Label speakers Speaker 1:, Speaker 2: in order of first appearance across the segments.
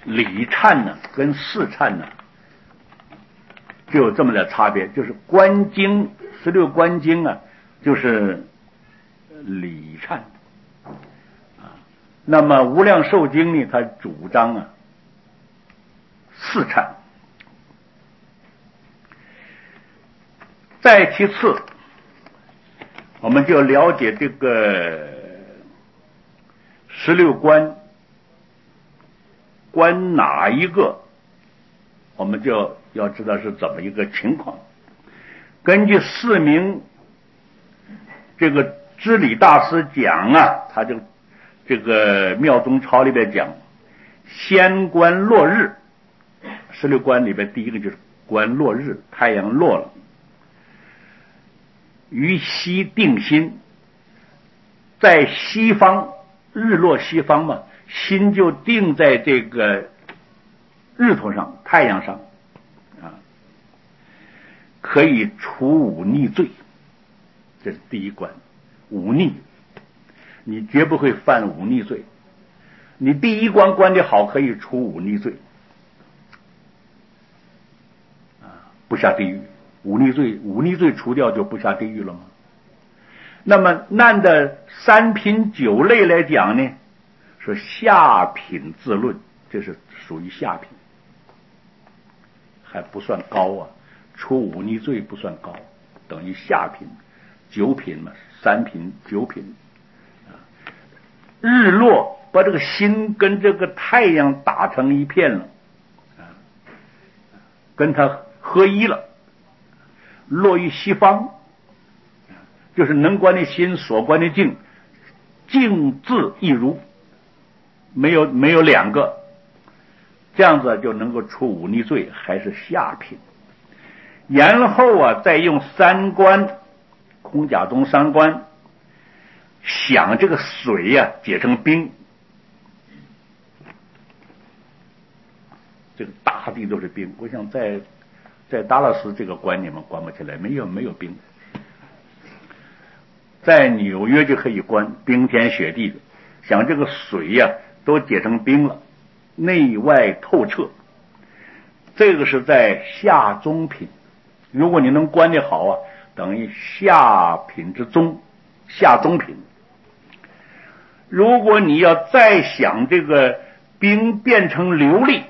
Speaker 1: 礼忏呢跟事忏呢就有这么的差别，就是观经16观经啊，就是礼忏啊。那么无量寿经呢，它主张啊事忏。再其次，我们就了解这个16观，观哪一个，我们就要知道是怎么一个情况。根据释明这个知礼大师讲啊，他就这个妙宗钞里边讲，先观落日，16观里边第一个就是观落日，太阳落了，于西定心，在西方，日落西方嘛，心就定在这个日头上，太阳上啊，可以除忤逆罪。这是第一关，忤逆，你绝不会犯忤逆罪。你第一关关得好，可以除忤逆罪啊，不下地狱。忤逆罪除掉就不下地狱了吗？那么按的3品9类来讲呢，说下品自论，这是属于下品，还不算高啊，除忤逆罪不算高，等于下品9品嘛，3品9品啊。日落把这个心跟这个太阳打成一片了啊，跟它合一了，落于西方，就是能观的心，所观的境，境自一如，没有两个，这样子就能够除忤逆罪，还是下品。然后啊，再用3观，空假中3观，想这个水啊结成冰，这个大地都是冰。我想在达拉斯这个关你们关不起来，没有冰。在纽约就可以观冰天雪地的，想这个水呀都结成冰了，内外透彻。这个是在下中品，如果你能观得好啊，等于下品之中，下中品。如果你要再想这个冰变成琉璃，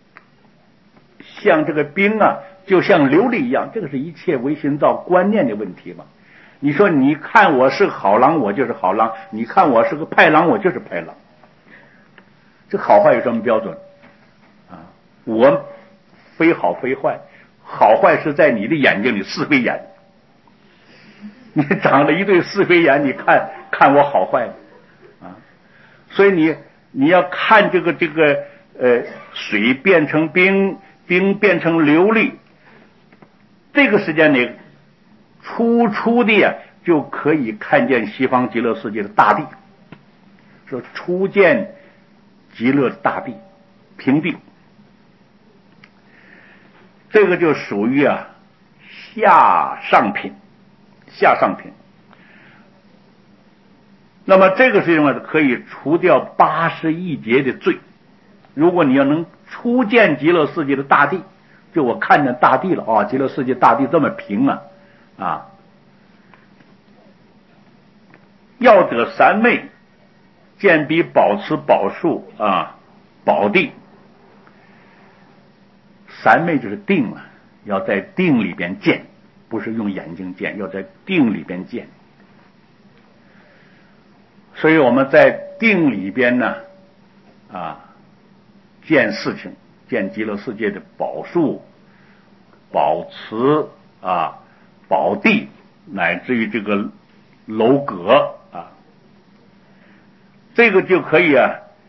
Speaker 1: 像这个冰啊就像琉璃一样，这个是一切唯心造观念的问题嘛。你说你看我是好狼，我就是好狼；你看我是个派狼，我就是派狼。这好坏有什么标准啊？我非好非坏，好坏是在你的眼睛里，是非眼。你长了一对是非眼，你看我好坏啊？所以你要看这个水变成冰，冰变成琉璃，这个时间里初的呀，就可以看见西方极乐世界的大地，说初见极乐大地平地，这个就属于啊下上品。那么这个实际上可以除掉81劫的罪。如果你要能初见极乐世界的大地，就我看见大地了啊，极乐世界大地这么平啊，要得三昧，见彼宝池宝树啊，宝地。三昧就是定了，要在定里边见，不是用眼睛见，要在定里边见。所以我们在定里边呢见事情，见极乐世界的宝树、宝池啊、宝地，乃至于这个楼阁啊，这个就可以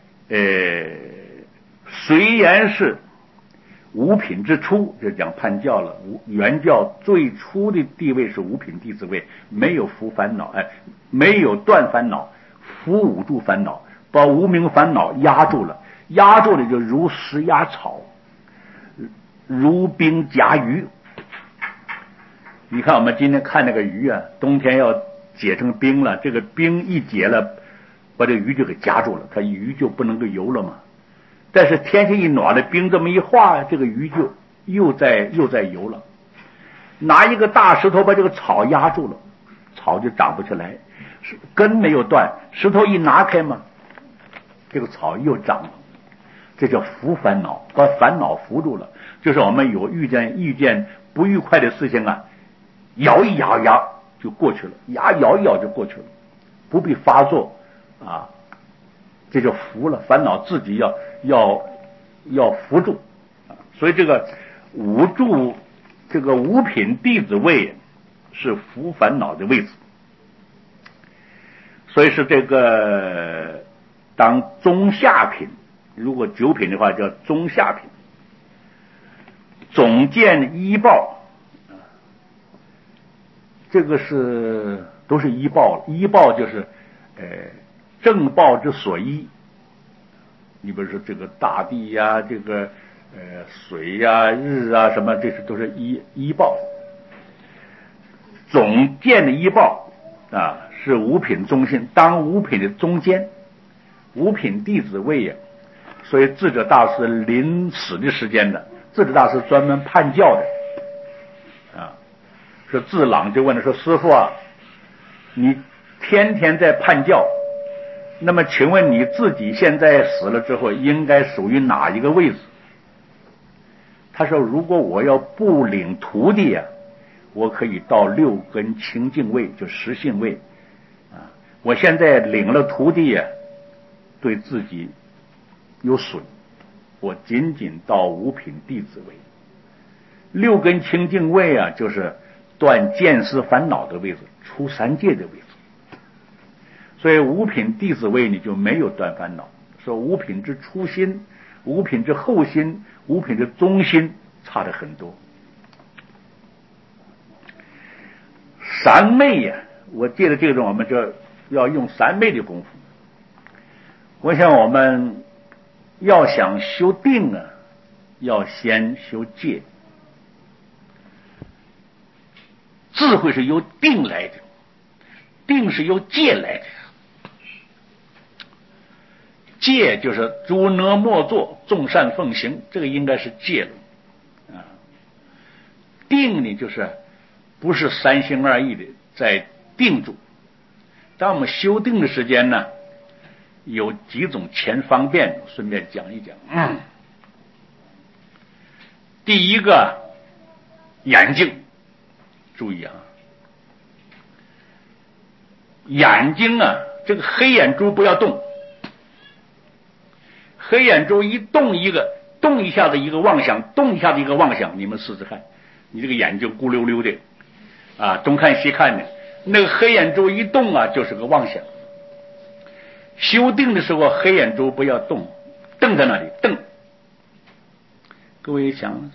Speaker 1: 虽然是五品之初，就讲判教了。原教最初的地位是五品弟子位，没有伏烦恼，没有断烦恼，伏五住烦恼，把无明烦恼压住了，压住了就如石压草，如冰夹鱼。你看我们今天看那个鱼啊，冬天要解成冰了，这个冰一解了，把这鱼就给夹住了，它鱼就不能够游了嘛。 但是天气一暖了，冰这么一化，这个鱼就又在游了。拿一个大石头把这个草压住了，草就长不起来，根没有断，石头一拿开嘛，这个草又长了。这叫伏烦恼，把烦恼扶住了。就是我们有遇见不愉快的事情啊，咬一咬就过去了，咬一咬就过去了，不必发作啊，这就服了。烦恼自己要扶住啊。所以这个五住，这个五品弟子位是服烦恼的位置，所以是这个当中下品。如果九品的话叫中下品。总见依报，这个都是依报，依报就是正报之所依。你比如说这个大地呀，这个水呀、日啊什么，这都是依报。总见的依报啊，是五品中心，当五品的中间，五品弟子位呀。所以智者大师临死的时间呢，智者大师专门判教的啊。说智朗就问他说：“师父啊，你天天在判教，那么请问你自己现在死了之后应该属于哪一个位置？”他说：“如果我要不领徒弟啊，我可以到六根清净位，就实性位啊。我现在领了徒弟啊，对自己有损，我仅仅到五品弟子位。六根清净位啊，就是断见思烦恼的位置，出三界的位置。所以五品弟子位你就没有断烦恼。说五品之初心，五品之后心，五品之中心差得很多。三昧呀，我借着这种，我们就要用三昧的功夫。我想我们要想修定啊，要先修戒。智慧是由定来的，定是由戒来的。戒就是诸恶莫作，众善奉行，这个应该是戒了啊。定呢，就是不是三心二意的在定住。当我们修定的时间呢，有几种前方便，顺便讲一讲。第一个，眼睛，注意啊，眼睛啊，这个黑眼珠不要动。黑眼珠一动动一下子一个妄想，动一下子一个妄想，你们试试看，你这个眼睛咕溜溜的啊，东看西看的，那个黑眼珠一动啊，就是个妄想。修定的时候，黑眼珠不要动，瞪在那里瞪。各位想，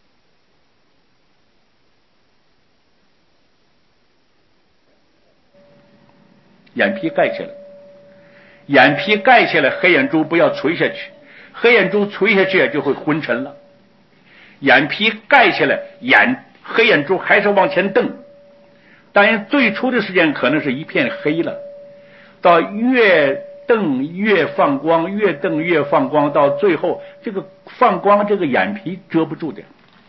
Speaker 1: 眼皮盖起来，眼皮盖起来，黑眼珠不要垂下去，黑眼珠垂下去就会昏沉了。眼皮盖起来，黑眼珠还是往前瞪。当然最初的时间可能是一片黑了，到越瞪越放光，越瞪越放光，到最后这个放光，这个眼皮遮不住的，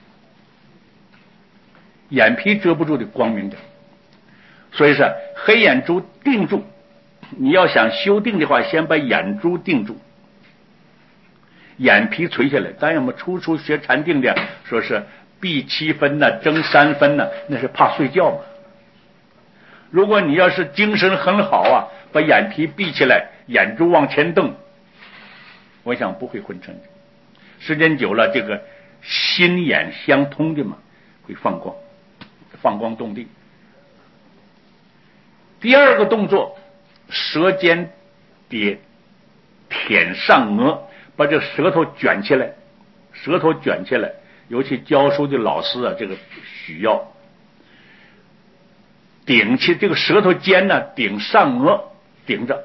Speaker 1: 眼皮遮不住的光明的。所以是黑眼珠定住，你要想修定的话，先把眼珠定住，眼皮垂下来。当然我们初学禅定的说是闭7分呢，睁3分呢，那是怕睡觉嘛。如果你要是精神很好啊，把眼皮闭起来，眼珠往前瞪，我想不会昏沉的。时间久了，这个心眼相通的嘛，会放光，放光动地。第二个动作，舌尖舔上颚，把这舌头卷起来，舌头卷起来。尤其教书的老师啊，这个需要顶起这个舌头尖呢，顶上颚，顶着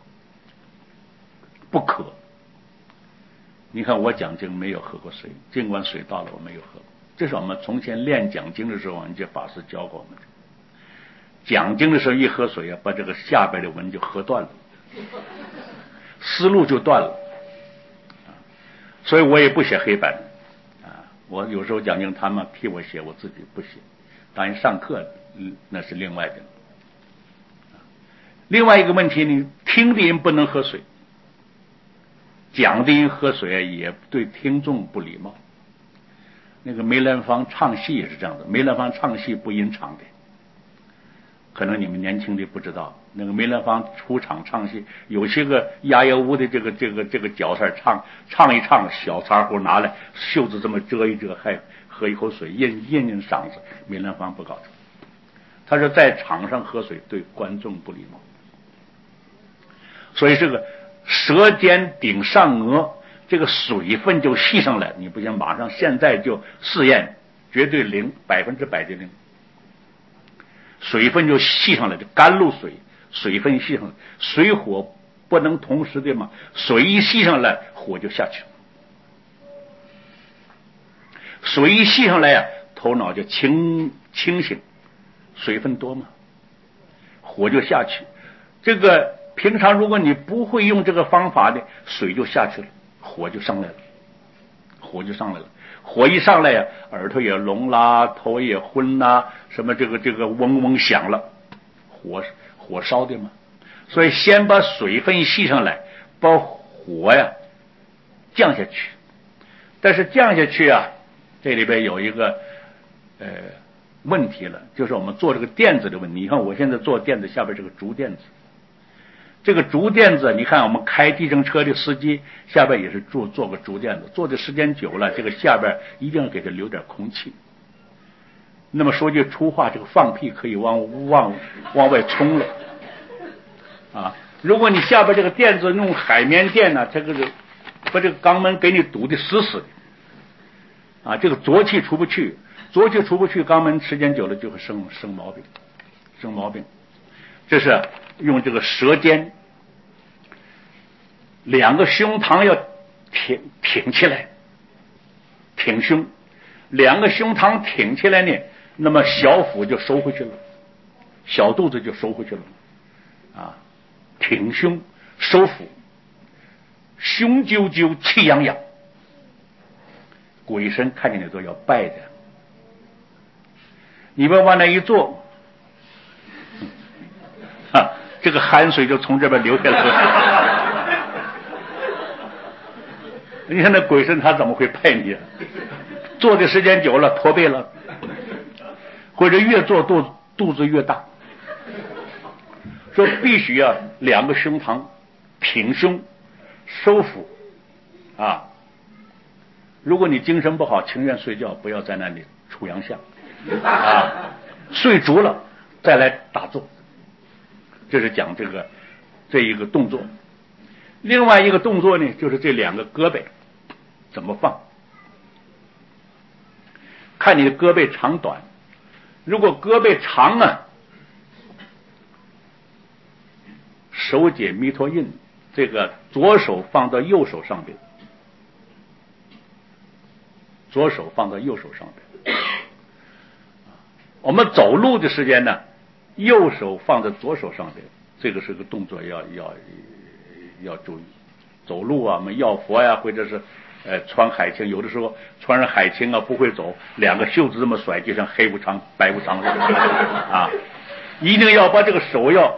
Speaker 1: 不渴。你看我讲经没有喝过水，尽管水到了我没有喝，这是我们从前练讲经的时候，我们这法师教过我们的。讲经的时候一喝水啊，把这个下边的文就喝断了，思路就断了。 所以我也不写黑板啊。我有时候讲经，他们替我写，我自己不写。当然上课那是另外的。另外一个问题，你听的人不能喝水，讲的人喝水也对听众不礼貌。那个梅兰芳唱戏也是这样的，梅兰芳唱戏不吟唱的，可能你们年轻的不知道，那个梅兰芳出场唱戏，有些个压腰屋的这个角色唱一唱，小茶壶拿来，袖子这么遮一遮，还喝一口水，咽嗓子。梅兰芳不搞这，他说在场上喝水对观众不礼貌。所以这个舌尖顶上颚，这个水分就吸上来，你不行，马上现在就试验，绝对0%的0，水分就吸上来，就甘露水，水分吸上来，水火不能同时的嘛，水一吸上来，火就下去了，水一吸上来呀，头脑就清醒，水分多嘛，火就下去。这个平常如果你不会用这个方法的，水就下去了，火就上来了，火一上来呀，耳朵也聋啦，头也昏啦，什么这个嗡嗡响了，火烧的嘛。所以先把水分吸上来，把火呀降下去。但是降下去啊，这里边有一个问题了，就是我们做这个垫子的问题。你看我现在做垫子，下边这个竹垫子，这个竹垫子，你看我们开计程车的司机下边也是做个竹垫子，做的时间久了，这个下边一定要给它留点空气。那么说句粗话，这个放屁可以往外冲了啊！如果你下边这个垫子用海绵垫呢，这个把这个肛门给你堵得死死的啊，这个浊气出不去，肛门时间久了就会生毛病。这是用这个舌尖，两个胸膛要挺起来，挺胸，两个胸膛挺起来呢，那么小腹就收回去了，小肚子就收回去了啊，挺胸收腹，胸赳赳气扬扬，鬼神看见你都要拜的，你们往那一坐这个汗水就从这边流下来了。你看那鬼神他怎么会拜你啊？坐的时间久了驼背了，或者越坐肚子越大。说必须要两个胸膛挺胸收腹啊！如果你精神不好，情愿睡觉，不要在那里出洋相啊！睡足了再来打坐。这是讲这一个动作。另外一个动作呢，就是这两个胳膊怎么放，看你的胳膊长短。如果胳膊长啊，手解弥陀印，这个左手放到右手上边，我们走路的时间呢，右手放在左手上边，这个是个动作要注意。走路啊，我们要佛呀，或者是穿海青，有的时候穿上海青啊不会走，两个袖子这么甩，就像黑无常白无常啊，一定要把这个手要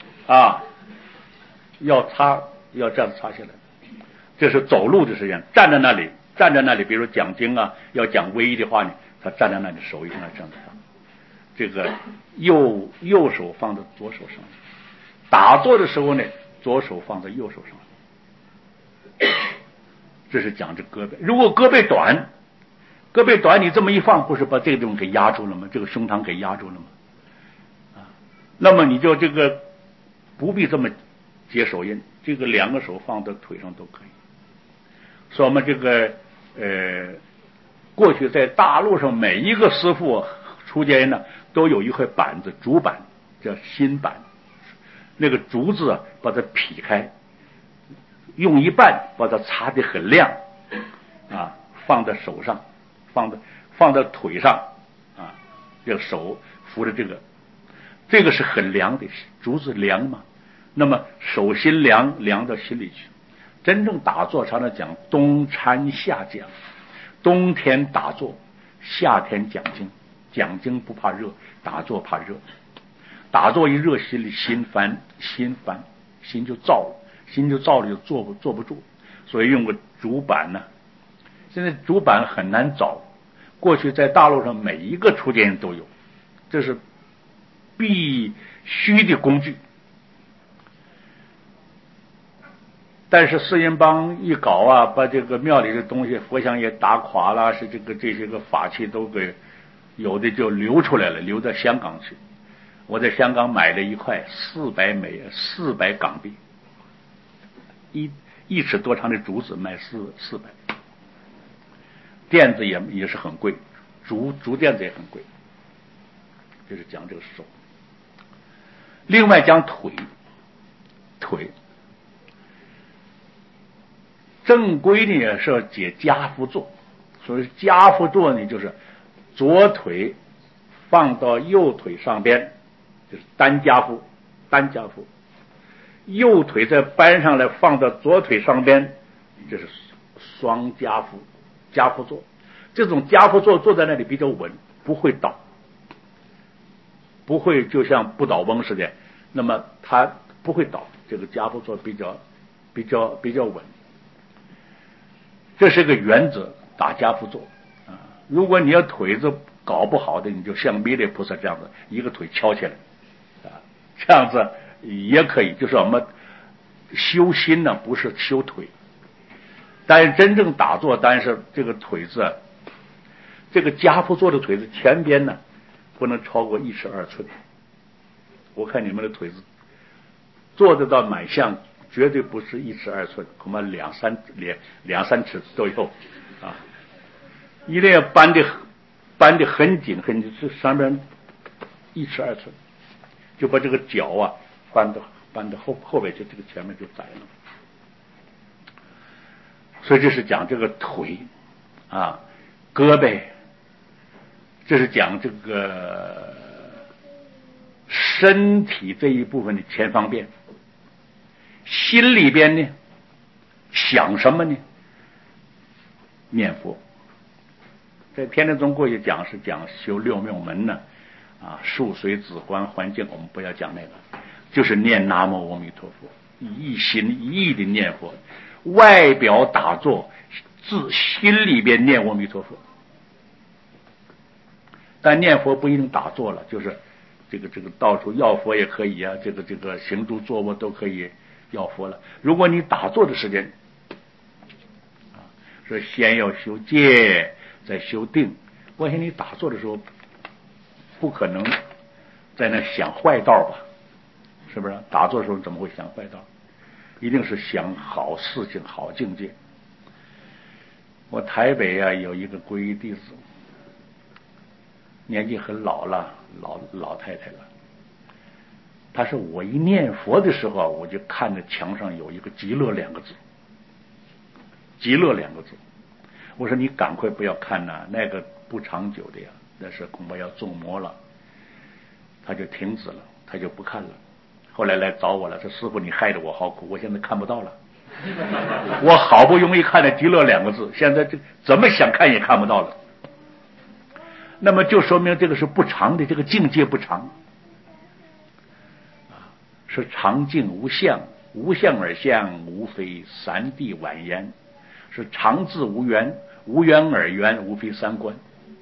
Speaker 1: 这样擦下来。这是走路的时间，站在那里，比如讲经啊，要讲皈依的话呢，他站在那里，手一定要这样子放。这个右手放在左手上，打坐的时候呢，左手放在右手上。这是讲这胳膊。如果胳膊短，你这么一放，不是把这个地方给压住了吗？这个胸膛给压住了吗？那么你就这个不必这么结手印，这个两个手放在腿上都可以。说我们这个过去在大陆上每一个师傅出家人呢，都有一块板子，竹板叫心板，那个竹子啊，把它劈开，用一半把它擦得很亮啊，放在手上，放在腿上啊，这个手扶着这个是很凉的，竹子凉嘛，那么手心凉到心里去。 真正打坐常常讲冬参夏讲，冬天打坐，夏天讲经。讲经不怕热，打坐怕热。打坐一热，心里心烦，心就燥了，就坐不住。所以用个竹板呢。现在竹板很难找，过去在大陆上每一个出家人都有，这是必须的工具。但是四人帮一搞啊，把这个庙里的东西佛像也打垮了，是这些个法器都给有的就流出来了，流到香港去。我在香港买了一块400港币，一尺多长的竹子卖400，垫子也是很贵，竹垫子也很贵。这是讲这个手。另外讲腿，正规呢是要解家趺坐，所以家趺坐呢就是左腿放到右腿上边，就是单家趺，右腿再搬上来放到左腿上边，这是双家趺坐。这种家趺坐坐在那里比较稳，不会倒，不会就像不倒翁似的，那么它不会倒，这个家趺坐比较稳。这是个原则，打家趺坐啊。如果你要腿子搞不好的，你就像弥勒菩萨这样子，一个腿翘起来啊，这样子也可以。就是我们修心呢，不是修腿，但是真正打坐，但是这个腿子，这个家趺坐的腿子前边呢，不能超过1尺2寸。我看你们的腿子做得到满像，绝对不是1尺2寸，恐怕两三尺都有啊！一定要扳得很紧，这上面1尺2寸，就把这个脚啊扳到后边去，这个前面就窄了。所以这是讲这个腿啊，胳膊，这是讲这个身体这一部分的前方便。心里边呢想什么呢？念佛。在天台宗过去讲是讲修六妙门呢，啊，树随子观环境，我们不要讲那个，就是念南无阿弥陀佛，一心一意的念佛，外表打坐，自心里边念阿弥陀佛。但念佛不一定打坐了，就是这个到处要佛也可以啊，这个行住坐卧都可以要佛了。如果你打坐的时间说先要修戒，再修定，我想你打坐的时候不可能在那想坏道吧，是不是？打坐的时候怎么会想坏道？一定是想好事情好境界。我台北啊有一个皈依弟子，年纪很老了，老太太了。他说我一念佛的时候，我就看着墙上有一个极乐2个字，极乐2个字。我说你赶快不要看呐，那个不长久的呀，那是恐怕要纵魔了。他就停止了，他就不看了。后来来找我了，说师父你害得我好苦，我现在看不到了。我好不容易看了极乐2个字，现在这怎么想看也看不到了。那么就说明这个是不长的，这个境界不长。是常静无相，无相而相，无非三谛宛言。是常自无缘，无缘而缘，无非3观。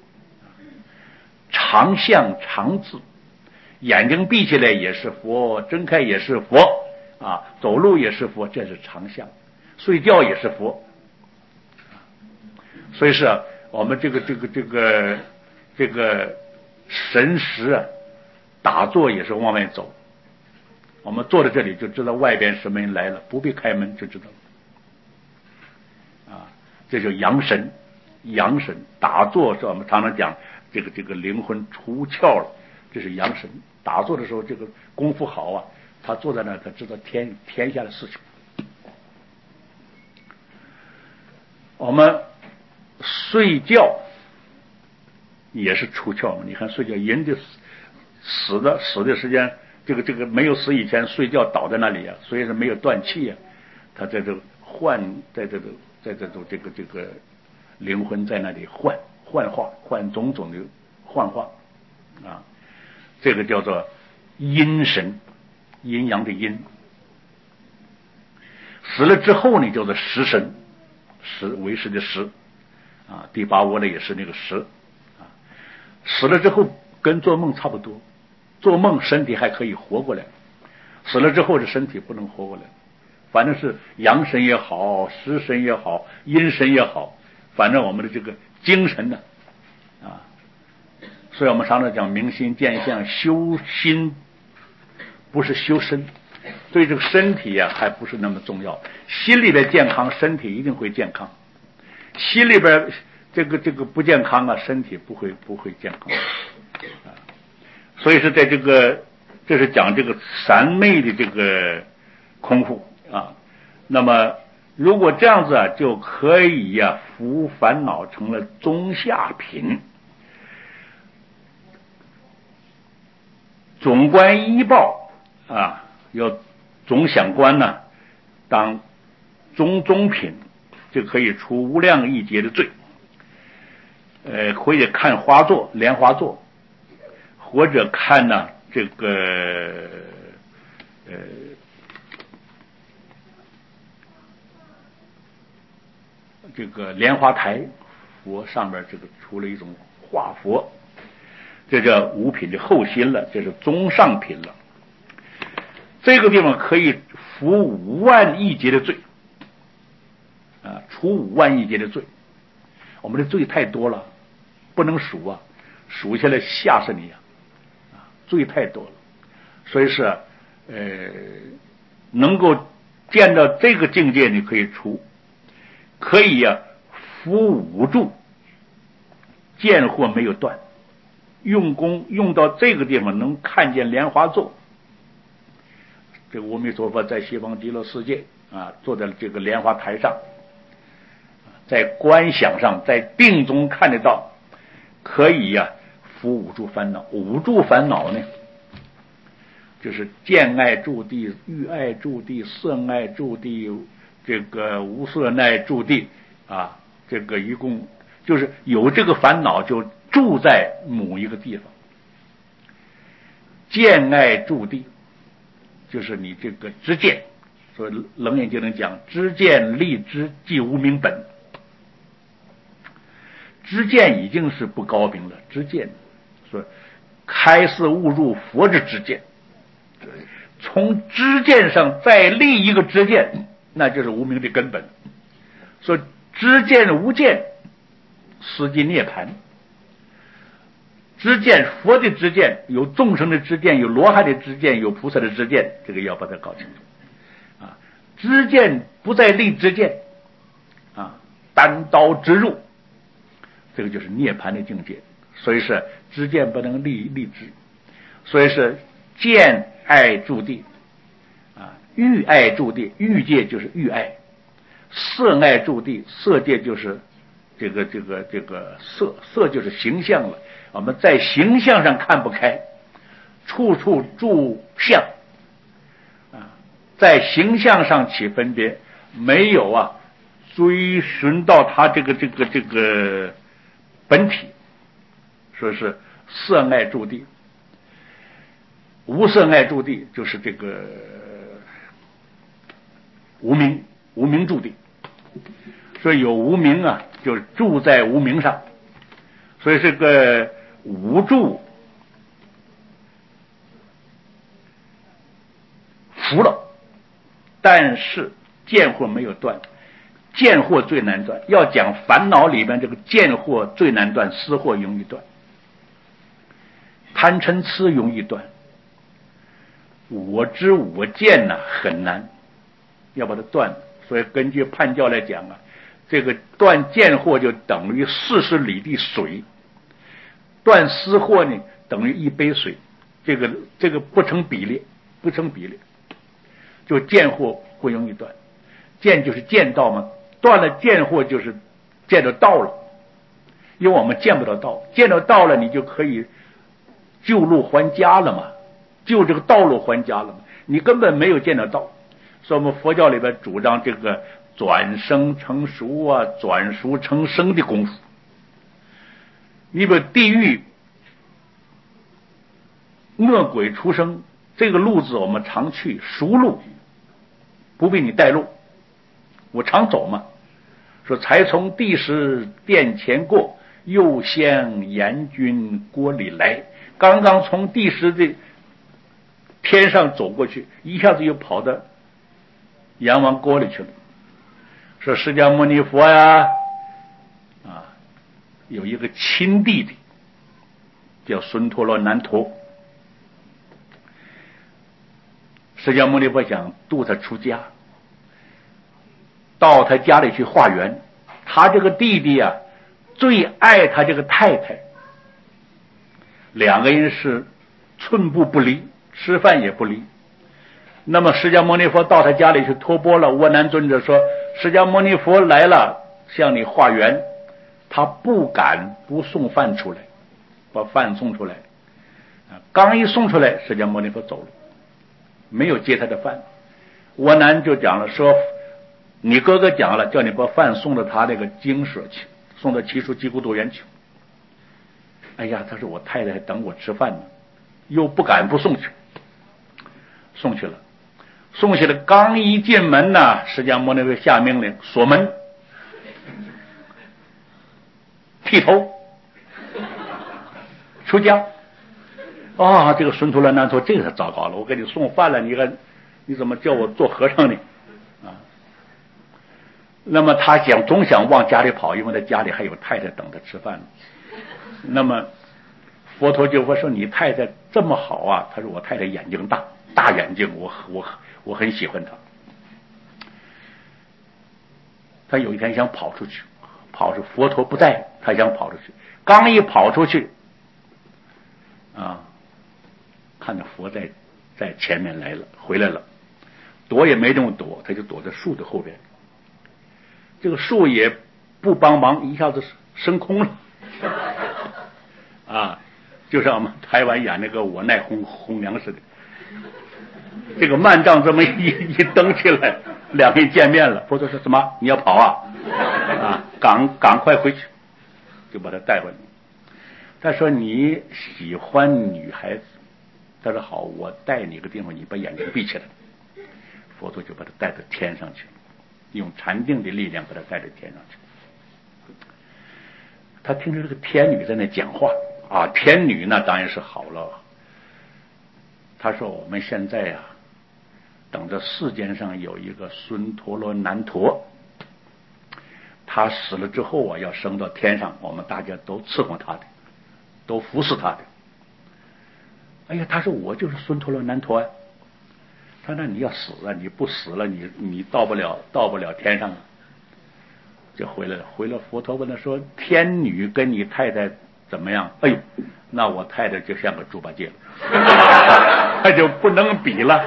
Speaker 1: 常相常自，眼睛闭起来也是佛，睁开也是佛啊，走路也是佛，这是常相。睡觉也是佛。所以是我们这个神识啊，打坐也是往外走。我们坐在这里就知道外边什么人来了，不必开门就知道啊，这就养神。打坐是我们常常讲这个灵魂出窍了，这是养神。打坐的时候这个功夫好啊，他坐在那他知道天下的事情。我们睡觉也是出窍嘛，你看睡觉人的死的时间，这个没有死以前睡觉倒在那里啊，所以是没有断气啊，他在这在这种这个灵魂在那里幻化，换种种的幻化啊，这个叫做阴神，阴阳的阴。死了之后呢，叫做食神，为食的食啊，第八窝呢也是那个食啊。死了之后跟做梦差不多，做梦身体还可以活过来，死了之后这身体不能活过来。反正是阳神也好，食神也好，阴神也好，反正我们的这个精神呢啊，所以我们常常讲明心见相，修心不是修身，对这个身体呀还不是那么重要。心里边健康，身体一定会健康；心里边这个不健康啊，身体不会健康啊。所以是在这是讲这个三昧的这个空腹啊。那么如果这样子啊，就可以呀伏烦恼成了中下品。总观一报啊，要总想观呢，当中品，就可以除无量亿劫的罪。或者看花座、莲花座，或者看呢这个莲花台佛上面这个出了一种画佛，这叫五品的后心了，这是中上品了。这个地方可以服5万亿劫的罪啊，除5万亿劫的罪。我们的罪太多了，不能数啊，数下来吓死你啊！罪太多了，所以是能够见到这个境界，你可以除，可以呀服5住，见惑没有断。用功用到这个地方，能看见莲花座。这个阿弥陀佛在西方极乐世界啊，坐在这个莲花台上，在观想上，在定中看得到，可以呀服5住烦恼。5住烦恼呢，就是见爱住地、欲爱住地、色爱住地、这个无色爱住地啊，这个一共就是有这个烦恼就住在某一个地方。见爱住地，就是你这个知见，所以楞严经能讲知见立知即无明本。知见已经是不高明了，知见说开示悟入佛之知见，从知见上再立一个知见，那就是无明的根本。说知见无见，实际涅槃。知见，佛的知见，有众生的知见，有罗汉的知见，有菩萨的知见，这个要把它搞清楚啊。知见不再立知见啊，单刀直入，这个就是涅槃的境界。所以是知见不能立知，所以是见爱住地啊，欲爱住地，欲界就是欲爱；色爱住地，色界就是这个色就是形象了。我们在形象上看不开，处处住相啊，在形象上起分别，没有啊追寻到他这个本体，说是色爱住地，无色爱住地就是这个无明住地，所以有无明啊，就住在无明上，所以这个无住服了，但是见惑没有断，见惑最难断。要讲烦恼里边这个见惑最难断，思惑容易断，贪嗔痴容易断，我知我见呢很难，要把它断。所以根据判教来讲啊，这个断见惑就等于40里的水，断思惑呢等于1杯水，这个不成比例，就见惑不容易断。见就是见到嘛，断了见惑就是见到道了，因为我们见不到道，见到道了你就可以救路还家了嘛，救这个道路还家了嘛，你根本没有见到道。所以我们佛教里边主张这个转生成熟啊，转熟成生的功夫。你把地狱恶鬼出生这个路子我们常去，熟路，不必你带路，我常走嘛。说才从第十殿前过，又向阎君锅里来。刚刚从第十的天上走过去，一下子又跑到阎王锅里去了。说释迦牟尼佛呀，有一个亲弟弟叫孙陀罗难陀，释迦牟尼佛想度他出家，到他家里去化缘。他这个弟弟啊，最爱他这个太太，两个人是寸步不离，吃饭也不离。那么释迦牟尼佛到他家里去托钵了，阿难尊者说释迦牟尼佛来了，向你化缘，他不敢不送饭出来，把饭送出来。刚一送出来，释迦牟尼佛走了，没有接他的饭。阿难就讲了，说你哥哥讲了，叫你把饭送到他那个精舍去，送到祇树鸡孤独园去。哎呀，他说我太太等我吃饭呢，又不敢不送去，送去了。送去了，刚一进门呢，释迦牟尼佛下命令锁门，剃头，出家。这个孙陀罗难陀这个糟糕了，我给你送饭了，你怎么叫我做和尚呢？那么他总想往家里跑，因为他家里还有太太等他吃饭呢。那么佛陀就说你太太这么好啊，他说我太太眼睛大眼睛，我很喜欢她。他有一天想跑出去，佛陀不在，他想跑出去，刚一跑出去看到佛在前面来了，回来了，躲也没这么躲，他就躲在树的后边。这个树也不帮忙，一下子升空了就像我们台湾演那个我奈红娘似的，这个幔帐这么一蹬起来，两人见面了。佛陀说什么？你要跑赶快回去，就把他带回来。他说你喜欢女孩子，他说好，我带你个地方，你把眼睛闭起来。佛陀就把他带到天上去了，用禅定的力量把他带到天上去。他听着这个天女在那讲话天女那当然是好了。他说我们现在等着世间上有一个孙陀罗难陀，他死了之后要升到天上，我们大家都伺候他的，都服侍他的。哎呀，他说我就是孙陀罗难陀啊。他说那你要死了，你不死了，你到不了天上就回来了。佛陀问他说天女跟你太太怎么样？哎呦，那我太太就像个猪八戒了他就不能比了。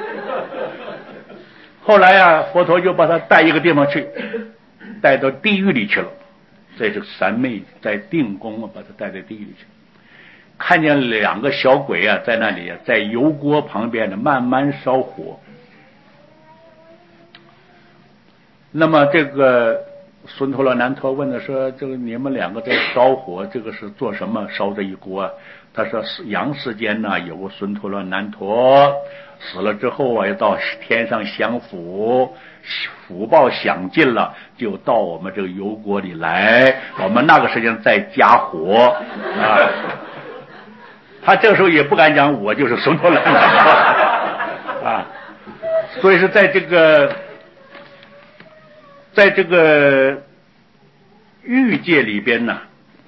Speaker 1: 后来佛陀就把他带一个地方去，带到地狱里去了。这是三昧在定宫把他带到地狱里去，看见两个小鬼在那里在油锅旁边慢慢烧火。那么这个孙陀罗难陀问他说这个你们两个在烧火，这个是做什么？烧这一锅他说阳世间有个孙陀罗难陀，死了之后要到天上享福，福报享尽了就到我们这个油锅里来，我们那个时间再加火他这个时候也不敢讲我就是孙陀罗难陀所以是在这个欲界里边呢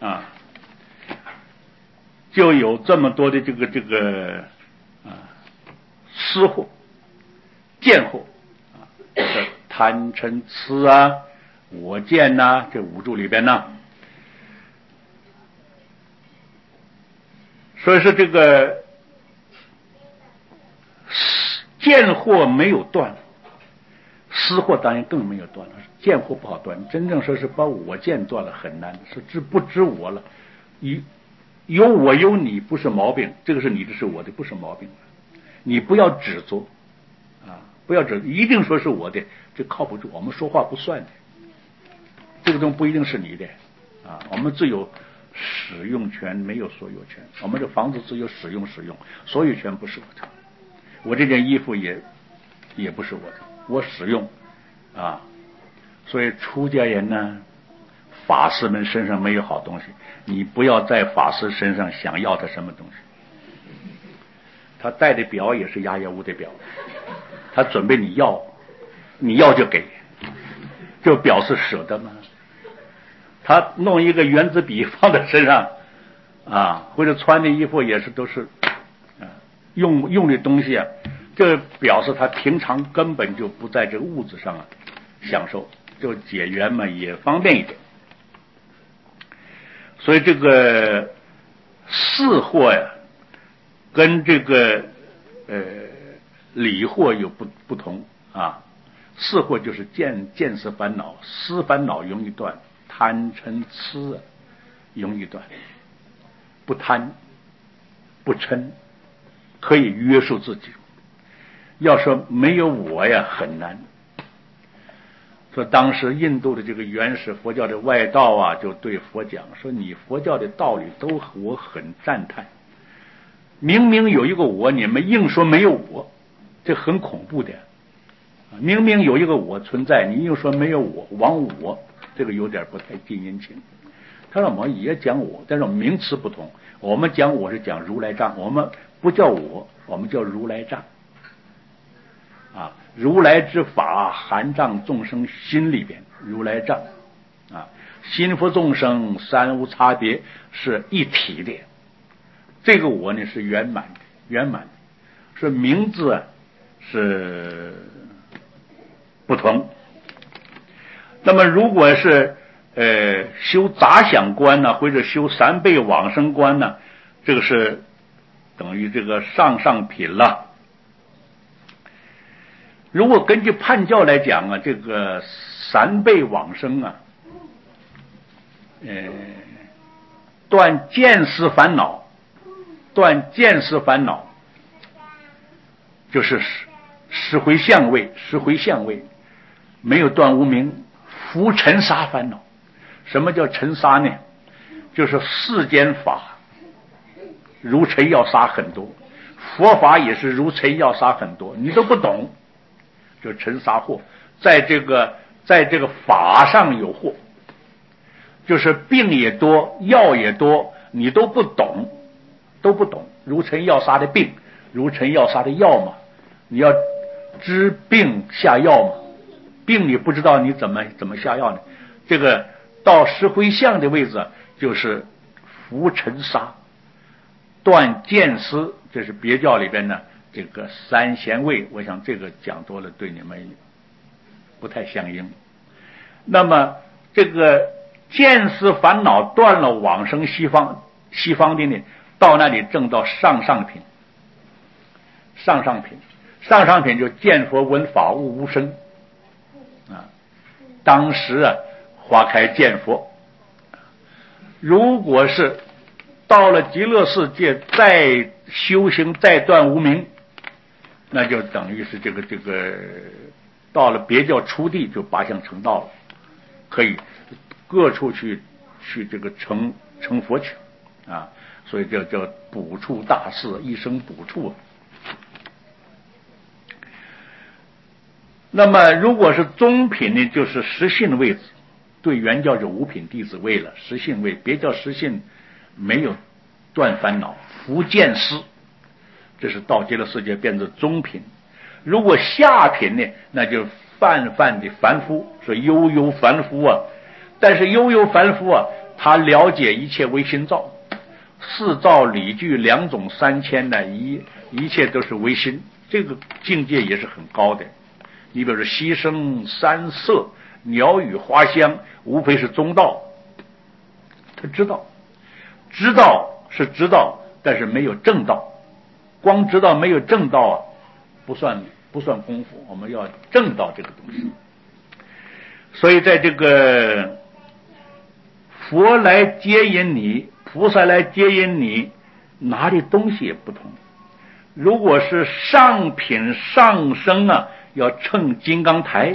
Speaker 1: 就有这么多的这个私货见货贪嗔痴我见这五住里边所以说这个见货没有断，私货当然更没有断了。见货不好断，真正说是把我见断了很难，是不知我了。有我有你不是毛病，这个是你的是我的不是毛病。你不要执着不要一定说是我的，这靠不住，我们说话不算的，这个东西不一定是你的啊，我们只有使用权，没有所有权。我们这房子只有使用，所有权不是我的。我这件衣服也不是我的，我使用啊。所以出家人呢，法师们身上没有好东西，你不要在法师身上想要他什么东西。他戴的表也是牙牙屋的表，他准备你要就给，就表示舍得吗？他弄一个圆珠笔放在身上啊，或者穿的衣服也是都是用的东西啊，这表示他平常根本就不在这个物质上享受，就解缘嘛，也方便一点。所以这个四惑呀，跟这个理惑有不同啊。四惑就是见识烦恼，思烦恼容易断，贪嗔痴容易断，不贪不嗔可以约束自己。要说没有我呀，很难。说当时印度的这个原始佛教的外道啊，就对佛讲说：“你佛教的道理都我很赞叹，明明有一个我，你们硬说没有我，这很恐怖的。明明有一个我存在，你硬说没有我，亡我，这个有点不太近人情。”他说：“我们也讲我，但是名词不同。我们讲我是讲如来藏，我们不叫我，我们叫如来藏。啊，如来之法含藏众生心里边，如来藏啊，心佛众生三无差别，是一体的。这个我呢是圆满的，是名字是不同。那么如果是修杂想观呢，或者修三倍往生观呢，这个是等于这个上品了。如果根据判教来讲啊，这个三倍往生啊，断见思烦恼，就是十回向位，没有断无明，伏尘沙烦恼。什么叫尘沙呢？就是世间法如尘要沙很多，佛法也是如尘要沙很多，你都不懂，就尘沙惑。在这个法上有惑，就是病也多，药也多，你都不懂，如尘要沙的病，如尘要沙的药嘛，你要治病下药嘛，病你不知道你怎么下药呢？这个到十回向的位置就是伏尘沙，断见思，这是别教里边呢这个三贤位，我想这个讲多了对你们不太相应。那么这个见思烦恼断了，往生西方的呢，到那里正到上品，就见佛闻法悟无生啊。当时啊，花开见佛。如果是到了极乐世界再修行再断无明，那就等于是这个到了别教初地就八相成道了，可以各处去这个成佛去啊。所以叫补处大事，一生补处。那么如果是中品呢，就是实信位置，对原教是五品弟子位了，实信位，别叫实信没有断烦恼，伏见思，这是到极乐世界变成中品。如果下品呢，那就泛的凡夫，说悠凡夫啊。但是悠凡夫啊，他了解一切唯心造，四造理具两种三千呢，一切都是唯心，这个境界也是很高的。你比如说牺牲三色鸟语花香，无非是中道，他知道是知道，但是没有正道，光知道没有正道啊，不算功夫，我们要正道这个东西。所以在这个佛来接引你，菩萨来接引你，拿的东西也不同。如果是上品上升啊， 要乘金刚台。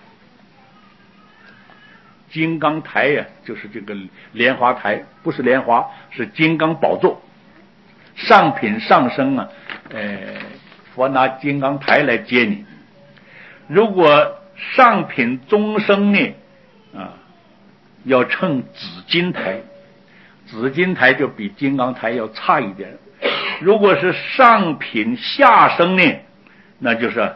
Speaker 1: 金刚台呀，就是这个莲花台，不是莲花，是金刚宝座。上品上升啊，佛拿金刚台来接你。如果上品中升呢，要乘紫金台。紫金台就比金刚台要差一点。如果是上品下升呢，那就是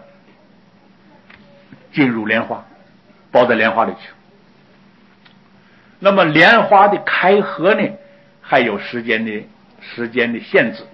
Speaker 1: 进入莲花，包在莲花里去。那么莲花的开合呢，还有时间的限制。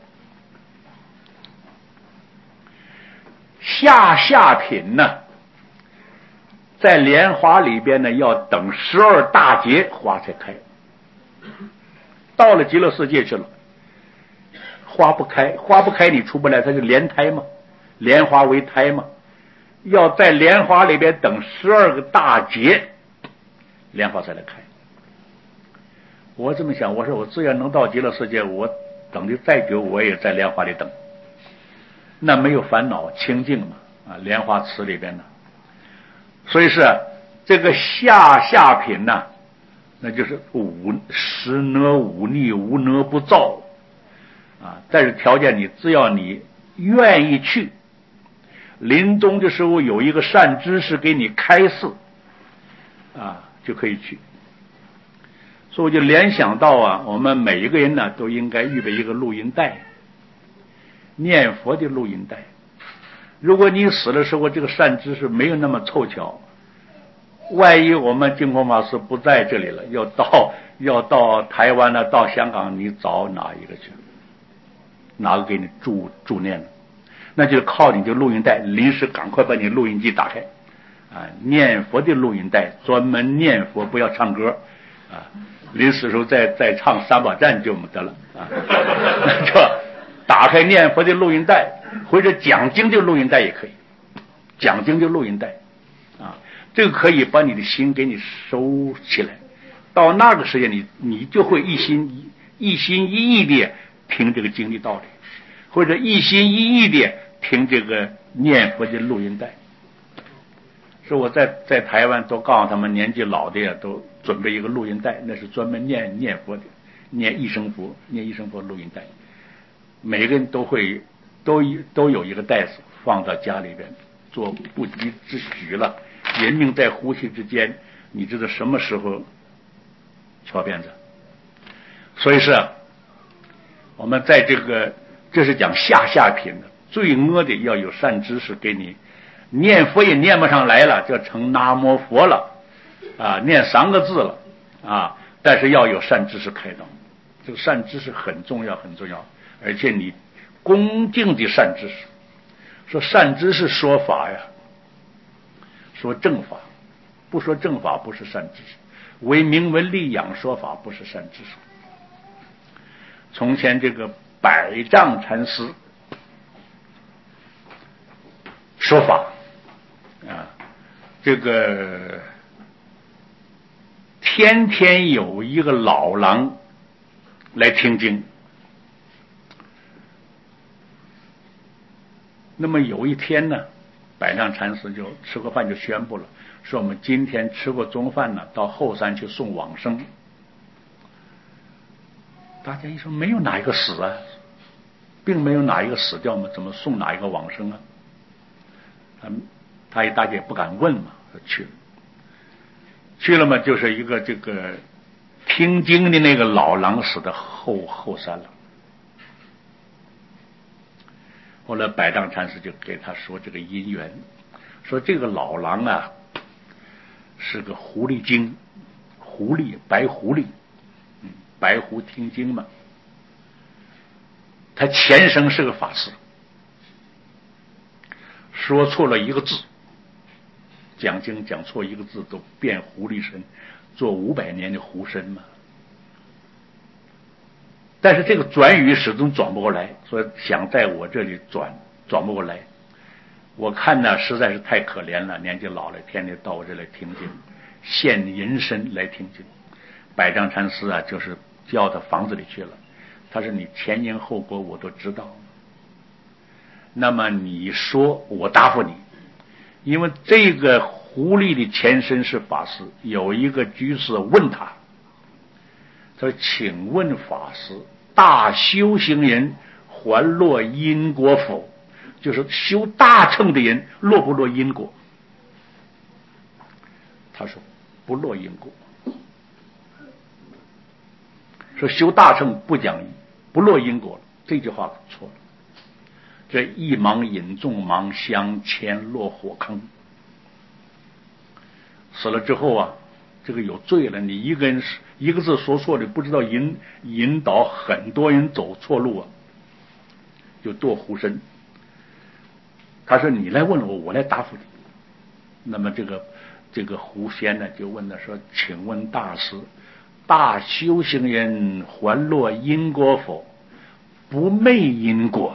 Speaker 1: 下品呢，在莲花里边呢，要等12大劫花才开。到了极乐世界去了，花不开你出不来，它是莲胎嘛，莲花为胎嘛，要在莲花里边等12个大劫，莲花才来开。我这么想，我说我只要能到极乐世界，我等的再久，我也在莲花里等，那没有烦恼，清净嘛，莲花池里边呢。所以是这个下品呢，那就是十呢忤逆，无呢不造但是条件只要你愿意去，临终的时候有一个善知识给你开示就可以去。所以我就联想到我们每一个人呢都应该预备一个录音带，念佛的录音带。如果你死的时候这个善知识没有那么凑巧，万一我们净空法师不在这里了，要到台湾呢，到香港，你找哪一个去？哪个给你助念呢？那就靠你这录音带，临时赶快把你录音机打开念佛的录音带，专门念佛，不要唱歌临时时候再唱三宝赞就没得了那就打开念佛的录音带，或者讲经的录音带也可以，讲经的录音带这个可以把你的心给你收起来，到那个时间你就会一心一意的听这个经的道理，或者一心一意的听这个念佛的录音带。说我在台湾都告诉他们，年纪老的都准备一个录音带，那是专门念佛的，念一生佛录音带。每个人都有一个袋子放到家里边，做不急之举了。人命在呼吸之间，你知道什么时候敲鞭子？所以是我们在这是讲下品的，最恶的要有善知识给你念佛也念不上来了，就成南无佛了念3个字了但是要有善知识开导，这个善知识很重要很重要，而且你恭敬的善知识。说善知识说法呀，说正法，不说正法不是善知识，为名闻利养说法不是善知识。从前这个百丈禅师说法这个天天有一个老郎来听经。那么有一天呢，百丈禅师就吃过饭就宣布了，说我们今天吃过中饭呢，到后山去送往生。大家一说没有哪一个死并没有哪一个死掉嘛，怎么送哪一个往生大家也不敢问嘛，去了嘛，就是一个这个听经的那个老郎死的后山了。后来百丈禅师就给他说这个因缘，说这个老郎是个狐狸精，白狐狸，白狐听经嘛，他前生是个法师，说错了一个字，讲经讲错一个字都变狐狸身，做500年的狐身嘛。但是这个转语始终转不过来，说想在我这里转不过来。我看呢实在是太可怜了，年纪老了，天天到我这来听经，现人身来听经。百丈禅师就是叫到房子里去了，他说你前因后果我都知道，那么你说我答复你， 因为这个狐狸的前身是法师，有一个居士问他说：“请问法师，大修行人还落因果否？就是修大乘的人落不落因果？”他说：“不落因果。”说修大乘不讲不落因果，这句话错了。这一盲引众盲，相牵落火坑。死了之后啊，这个有罪了，你一个人一个字说错了，不知道引导很多人走错路啊，就堕狐身。他说：“你来问我，我来答复你。”那么这个狐仙呢，就问他说：“请问大师，大修行人还落因果否？不昧因果。”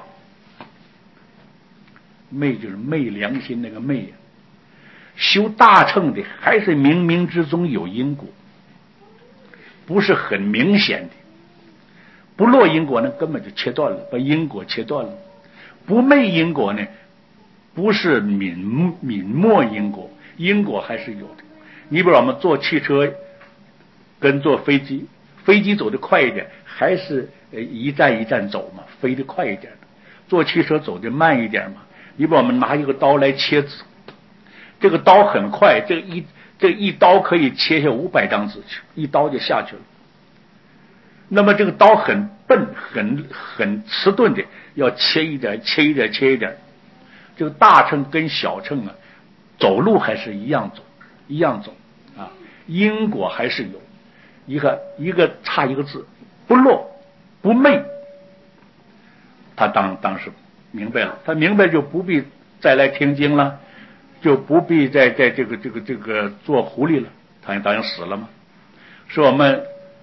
Speaker 1: 昧就是昧良心那个昧啊，修大乘的还是冥冥之中有因果，不是很明显的。不落因果呢，根本就切断了，把因果切断了。不昧因果呢，不是泯没因果，因果还是有的。你比如我们坐汽车跟坐飞机，飞机走得快一点，还是一站一站走嘛，飞得快一点的。坐汽车走得慢一点嘛。你把我们拿一个刀来切纸，这个刀很快，这一刀可以切下500张纸去，一刀就下去了。那么这个刀很笨，很迟钝的，要切一点，切一点，切一点。这个大乘跟小乘啊，走路还是一样走啊，因果还是有，一个差一个字，不落不昧。他当时明白了，他明白就不必再来听经了，就不必再这个做狐狸了，他当然死了吗？说我们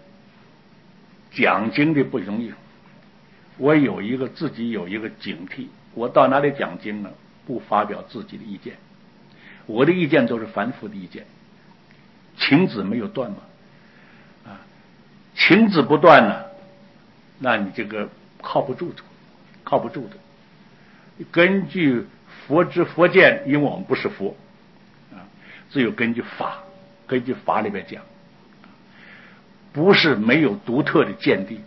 Speaker 1: 讲经的不容易，我自己有一个警惕，我到哪里讲经呢？不发表自己的意见，我的意见都是凡夫的意见，情子没有断嘛，啊，情子不断呢，那你这个靠不住的。根据佛见，因为我们不是佛啊，只有根据法里边讲，不是没有独特的见地，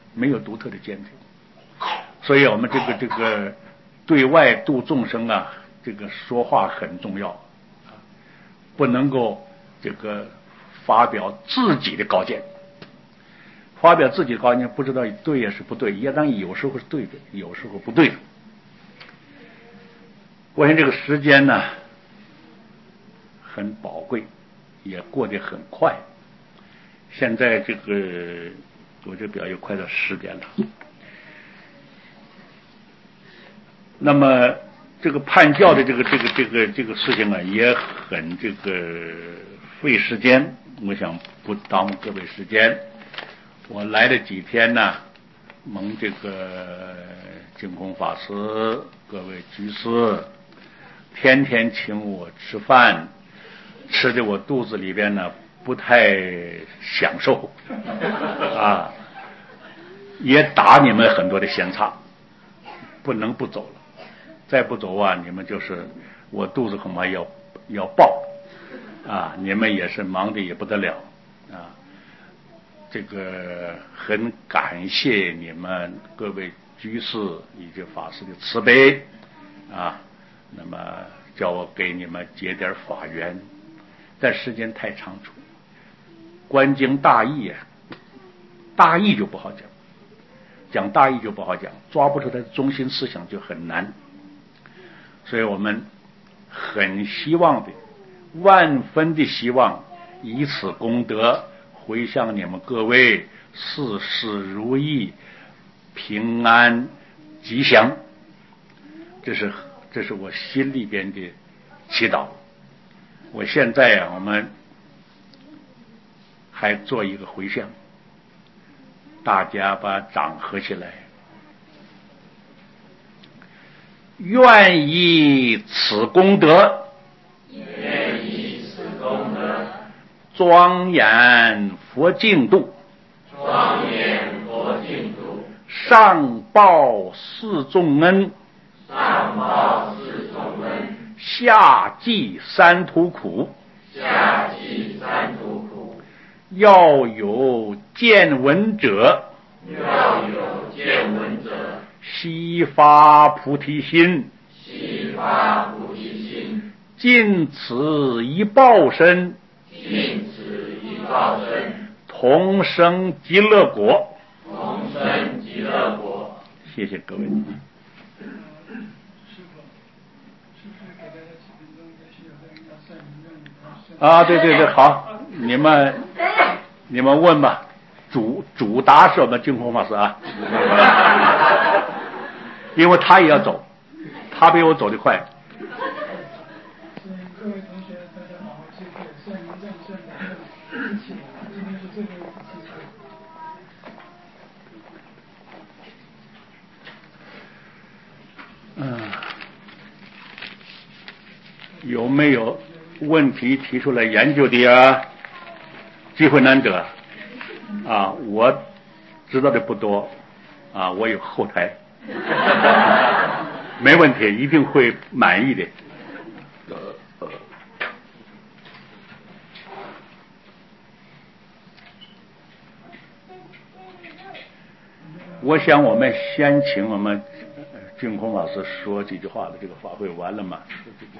Speaker 1: 所以我们这个对外度众生啊，这个说话很重要啊，不能够这个发表自己的高见。发表自己的高见，不知道对也是不对，也当然有时候是对的，有时候不对的。我想这个时间呢很宝贵，也过得很快。现在这个我这表又快到10点了。那么这个判教的这个事情啊，也很这个费时间。我想不耽误各位时间。我来了几天呢，蒙这个净空法师、各位居士天天请我吃饭，吃的我肚子里边呢不太享受啊，也打你们很多的闲岔，不能不走了，再不走啊，你们就是我肚子恐怕要爆啊，你们也是忙得也不得了啊。这个很感谢你们各位居士以及法师的慈悲啊，那么叫我给你们结点法缘，但时间太长处，观经大义啊，大义就不好讲大义就不好讲，抓不出它的中心思想就很难，所以我们很希望的，万分的希望以此功德回向你们各位事事如意，平安吉祥，这是我心里边的祈祷。我现在啊，我们还做一个回向，大家把掌合起来，愿以此功德，庄严佛净土，上报四重恩， 下济三途苦，
Speaker 2: 下济三途苦，
Speaker 1: 要有见闻者，
Speaker 2: 要有见闻者，
Speaker 1: 悉发菩提心，
Speaker 2: 悉发菩提心，
Speaker 1: 尽此一报身，
Speaker 2: 尽此一报身，
Speaker 1: 同生极乐国。
Speaker 2: 同生极乐国。
Speaker 1: 谢谢各位。对对对，好，你们问吧，主答是我们净空法师啊，因为他也要走，他比我走得快。
Speaker 3: 各位同学，大家好，谢谢圣明正圣的一起，今天是最后一次机会。
Speaker 1: 有没有问题提出来研究的啊？机会难得啊！我知道的不多啊，我有后台，没问题，一定会满意的。我想我们先请我们净空老师说几句话的，这个法会完了嘛？